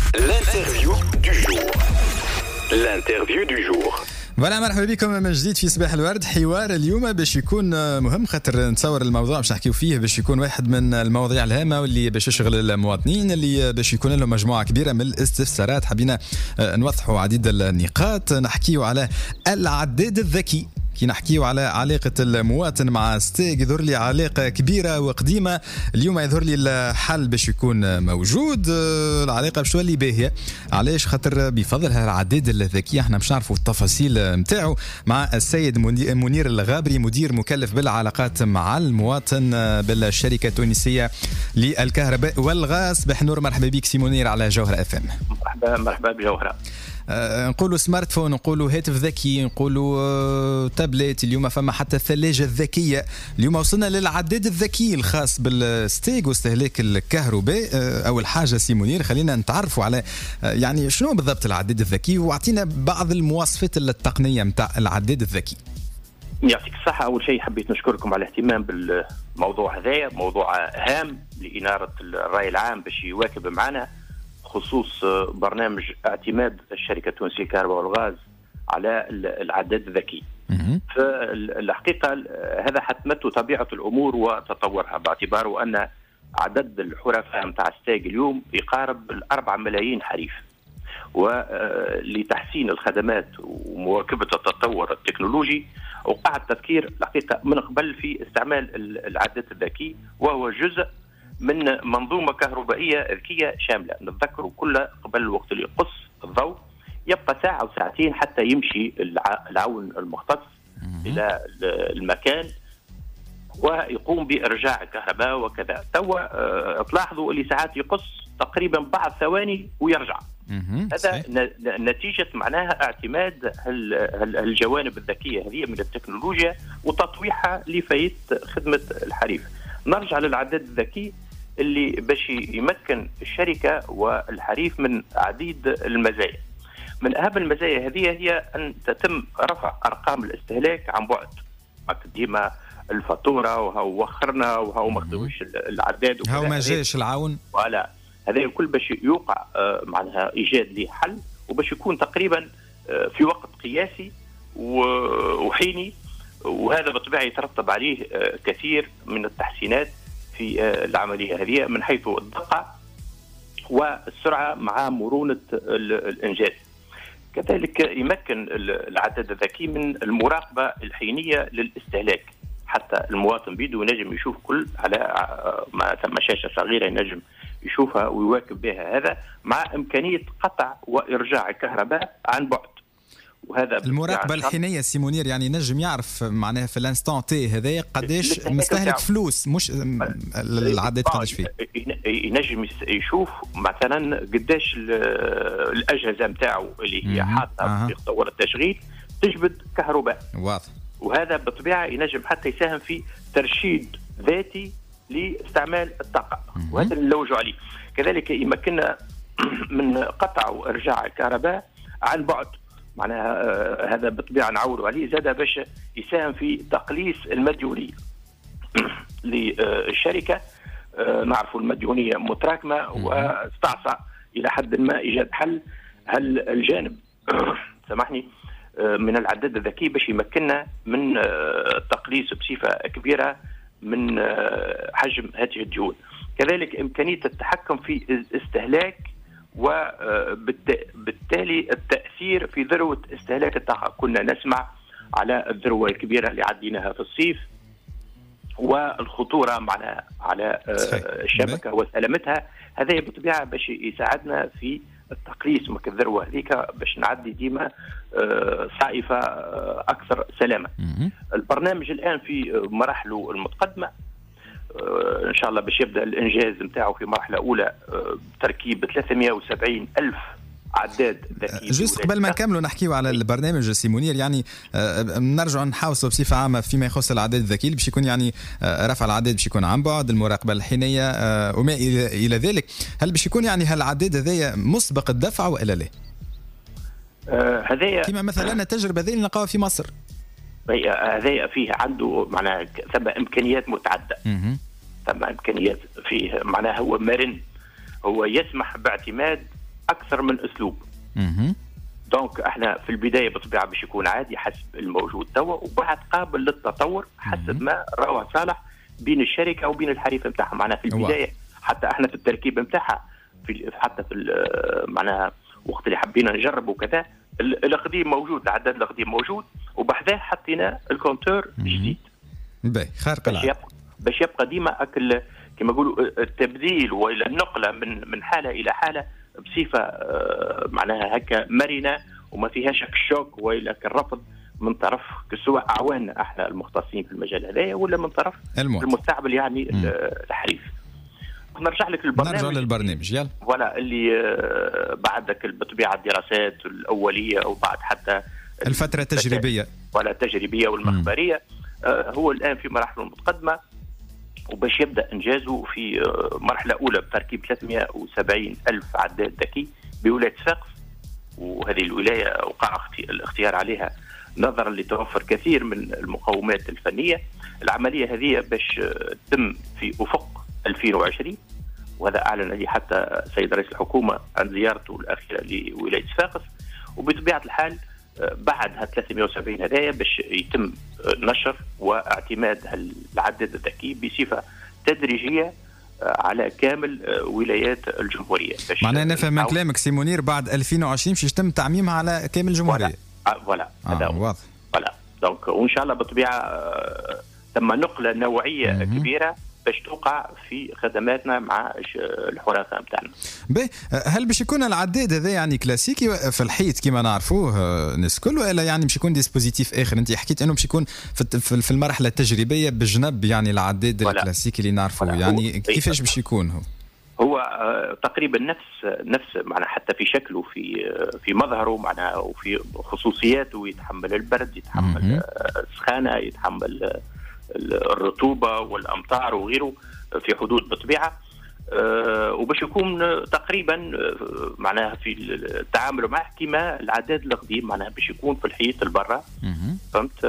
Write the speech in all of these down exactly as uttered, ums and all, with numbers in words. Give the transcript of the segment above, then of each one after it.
L'interview du jour. L'interview du jour. فوالا مرحبا بكم من جديد في صباح الورد. حوار اليوم باش يكون مهم خاطر نتصور الموضوع باش نحكيو فيه باش يكون واحد من المواضيع الهامه واللي باش يشغل المواطنين اللي باش يكون لهم مجموعه كبيره من الاستفسارات. حبينا نوضحوا عديد النقاط. نحكيو على العداد الذكي. كي نحكيو على علاقة المواطن مع ستيغ يظهر لي علاقة كبيرة وقديمة. اليوم يظهر لي الحل باش يكون موجود، العلاقة باش تولي باهية. علاش؟ خاطر بفضل هالعداد الذكي احنا باش نعرفوا التفاصيل متاعو مع السيد منير الغابري، مدير مكلف بالعلاقات مع المواطن بالشركة التونسية للكهرباء والغاز. بحنور مرحبا بك سي منير على جوهرة اف ام. مرحبا مرحبا بجوهرة. أه نقولوا سمارت فون، نقولوا هاتف ذكي، نقولوا أه تابلت، اليوم فما حتى الثلاجة الذكية. اليوم وصلنا للعداد الذكي الخاص بالستيغ واستهلاك الكهرباء. أه أول حاجة سي منير خلينا نتعرفوا على أه يعني شنو بالضبط العداد الذكي، واعطينا بعض المواصفات التقنية متاع العداد الذكي. يعطيك الصحة. أول شيء حبيت نشكركم على الاهتمام بالموضوع هذا، موضوع هام لإنارة الرأي العام باش يواكب معنا خصوص برنامج اعتماد الشركة التونسية للكهرباء والغاز على العداد الذكي. فالحقيقة هذا حتمته طبيعة الأمور وتطورها، باعتباره أن عدد الحرفاء متاع ستيغ اليوم يقارب الأربع ملايين حريف، ولتحسين الخدمات ومواكبة التطور التكنولوجي وقع التفكير الحقيقة من قبل في استعمال العداد الذكي، وهو جزء من منظومة كهربائية ذكية شاملة. نتذكر كل قبل الوقت اللي يقص الضوء يبقى ساعة أو ساعتين حتى يمشي العون المختص إلى المكان ويقوم بإرجاع الكهرباء وكذا. توا تلاحظوا اللي ساعات يقص تقريبا بعض ثواني ويرجع. هذا نتيجة معناها اعتماد الجوانب الذكية هذه من التكنولوجيا وتطويحها لفايت خدمة الحريف. نرجع للعداد الذكي اللي باش يمكن الشركة والحريف من عديد المزايا. من أهم المزايا هذه هي أن تتم رفع أرقام الاستهلاك عن بعد. ديما الفاتورة وهو وخرنا وهو ما خدوش العداد وهو ما جاش العون، ولا هذا الكل باش يوقع معناها إيجاد له حل وباش يكون تقريبا في وقت قياسي وحيني، وهذا بالطبع يترتب عليه كثير من التحسينات في العملية هذه من حيث الدقة والسرعة مع مرونة الإنجاز. كذلك يمكن العداد الذكي من المراقبة الحينية للاستهلاك، حتى المواطن بيده ينجم يشوف كل على ما ثم شاشة صغيرة ينجم يشوفها ويواكب بها، هذا مع إمكانية قطع وإرجاع الكهرباء عن بعد. وهذا المراقبة الحينية سي منير يعني نجم يعرف معناها في الانستان تي هذا قداش مستهلك فلوس، مش العداد قداش فيه. ينجم يشوف مثلا قداش الأجهزة متاعه اللي هي حاطة في تطور التشغيل تجبد كهرباء. واضح. وهذا بالطبيعة ينجم حتى يساهم في ترشيد ذاتي لاستعمال الطاقة، وهذا اللي نلوجوا عليه. كذلك يمكننا من قطع وإرجاع الكهرباء عن بعد، معناها هذا بالطبيعة نعودوا عليه زاد باش يساهم في تقليص المديونية للشركة. نعرفوا المديونية متراكمة واستعصى إلى حد ما إيجاد حل. هل الجانب سامحني من العداد الذكي باش يمكننا من تقليص بصفة كبيرة من حجم هذه الديون. كذلك إمكانية التحكم في الاستهلاك وبالتالي التأثير في ذروة استهلاك الطاقة. كنا نسمع على الذروة الكبيرة اللي عديناها في الصيف والخطورة معنا على الشبكة وسلامتها. هذا بالطبيعة باش يساعدنا في التقليص من الذروة هذيك باش نعدي ديما صائفة أكثر سلامة. البرنامج الآن في مراحله المتقدمة إن شاء الله باش يبدأ الإنجاز متاعه في مرحلة أولى بتركيب ثلاثمائة وسبعين ألف عداد ذكي. جست قبل ما نكملوا نحكيوا على البرنامج سي منير، يعني نرجع نحاوسوا بصفة عامة فيما يخص العداد الذكي اللي باش يكون يعني رفع العداد باش يكون عن بعد، المراقبة الحينية وما إلى ذلك. هل باش يكون يعني هالعداد هذايا مسبق الدفع ولا لا؟ هذايا كما مثلا التجربة هذه اللي نلقاها في مصر. هذايا فيه عنده معناها ثم إمكانيات متعددة. ثم إمكانيات فيه معناها هو مرن، هو يسمح باعتماد اكثر من اسلوب. اها دونك احنا في البدايه بالطبيعه باش يكون عادي حسب الموجود توا، وبعد قابل للتطور حسب ما روى صالح بين الشركه وبين الحريف نتاعها. معناها في البدايه حتى احنا في التركيب نتاعها في حتى في معناها وقت اللي حبينا نجرب وكذا القديم موجود، العداد القديم موجود، وبحذاه حطينا الكونتور جديد. باهي خارق العاده باش يبقى ديما اكل كما يقولوا التبديل ولا النقله من من حاله الى حاله بصفه معناها هكا مرنه وما فيهاش الشوك ولا الرفض من طرف سواء اعواننا احنا المختصين في المجال هذايا ولا من طرف الموت. المستعمل يعني مم. الحريف. نرجع لك للبرنامج نرجع للبرنامج يلا ولا اللي بعدك بالطبيعه الدراسات الاوليه وبعد حتى الفتره التجريبيه ولا التجريبيه والمخبريه هو الان في مراحل متقدمه، وباش يبدا انجازه في مرحله اولى بتركيب ثلاثمئة وسبعين الف عداد ذكي بولايه صفاقس، وهذه الولايه وقع الاختيار عليها نظرا لتوفر كثير من المقومات الفنيه. العمليه هذه باش تتم في افق ألفين وعشرين، وهذا اعلن عليه حتى السيد رئيس الحكومه عن زيارته الاخيره لولايه صفاقس. وبطبيعه الحال بعد ها ثلاثمئة وسبعين هدايا باش يتم نشر واعتماد العداد الذكي بصفه تدريجيه على كامل ولايات الجمهوريه. معناها نفهم من كلامك سي منير بعد ألفين وعشرين باش يتم تعميمها على كامل الجمهوريه. فوالا هذا آه واضح. فوالا دونك وان شاء الله بالطبيعه ثم نقله نوعيه م-م. كبيره باش توقع في خدماتنا مع الحرفاء نتاعنا. باهي هل باش يكون العداد هذا يعني كلاسيكي في الحيط كما نعرفوه الناس الكل، ولا يعني باش يكون ديسبوزيتيف اخر؟ انت حكيت انه باش يكون في المرحله التجريبيه بجنب يعني العداد الكلاسيكي اللي نعرفوه، يعني كيفاش باش يكون هو؟ هو تقريبا نفس نفس معناها حتى في شكله في في مظهره معناها وفي خصوصياته، يتحمل البرد، يتحمل السخانه، يتحمل الرطوبه والامطار وغيره في حدود بالطبيعه. أه وباش يكون تقريبا أه معناها في التعامل معه كما العداد القديم، معناها باش يكون في الحيط البرة. فهمت؟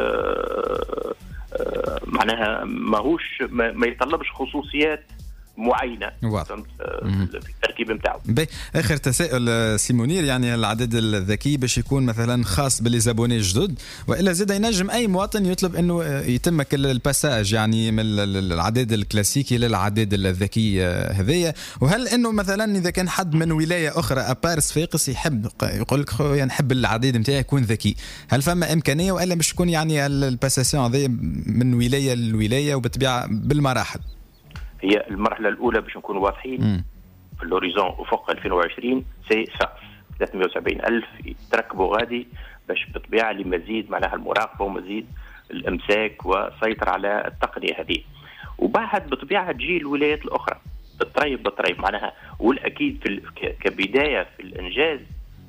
أه أه معناها ماهوش ما, ما يطلبش خصوصيات معينه فهمت في التركيب نتاعو. اخر تساؤل سي منير، يعني العداد الذكي باش يكون مثلا خاص بالليزابوني جدد، والا زاد ينجم اي مواطن يطلب انه يتم الباساج يعني من العداد الكلاسيكي للعداد الذكي هذايا؟ وهل انه مثلا اذا كان حد من ولايه اخرى ابار صفاقس يحب يقول لك يعني نحب العداد نتاعي يكون ذكي، هل فما امكانيه والا باش تكون يعني الباساسيون هذه من ولايه لولايه وبالطبيعه بالمراحل؟ هي المرحلة الأولى باش نكونوا واضحين م. في الهوريزون أفق ألفين وعشرين سي صفاقس ثلاثمئة وسبعين ألف يتركبوا غادي باش بالطبيعة لمزيد معناها المراقبة ومزيد الإمساك والسيطرة على التقنية هذه. وبعد بالطبيعة تجي الولايات الأخرى بالطريب بالطريب معناها، والأكيد في كبداية في الإنجاز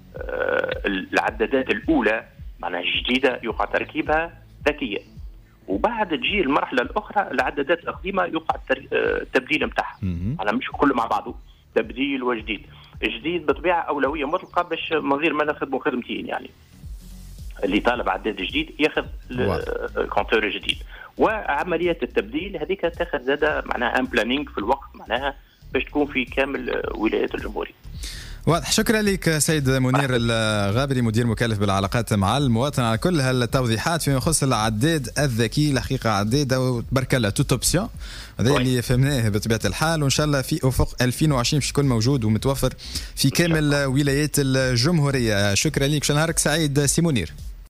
آه العدادات الأولى معناها جديدة يقع تركيبها ذكية، وبعد تجي المرحله الاخرى العدادات القديمه يقع التبديل نتاعها. انا مش كله مع بعضه تبديل وجديد. الجديد بطبيعه اولويه مطلقه باش من غير ما ناخذ خدمتين، يعني اللي طالب عداد جديد ياخذ كونتور جديد، وعمليات التبديل هذيك تاخذ زاده معناها ان بلانينغ في الوقت معناها باش تكون في كامل ولايات الجمهوريه. واضح. شكرا لك سيد منير الغابري مدير مكلف بالعلاقات مع المواطن على كل هالتوضيحات فيما يخص العداد الذكي. الحقيقه عداد وتبارك الله توت اوبسيون هذا اللي فهمناه بطبيعه الحال، وان شاء الله في افق ألفين وعشرين باش يكون موجود ومتوفر في كامل ولايات الجمهوريه. شكرا لك، شو نهارك سعيد سي منير.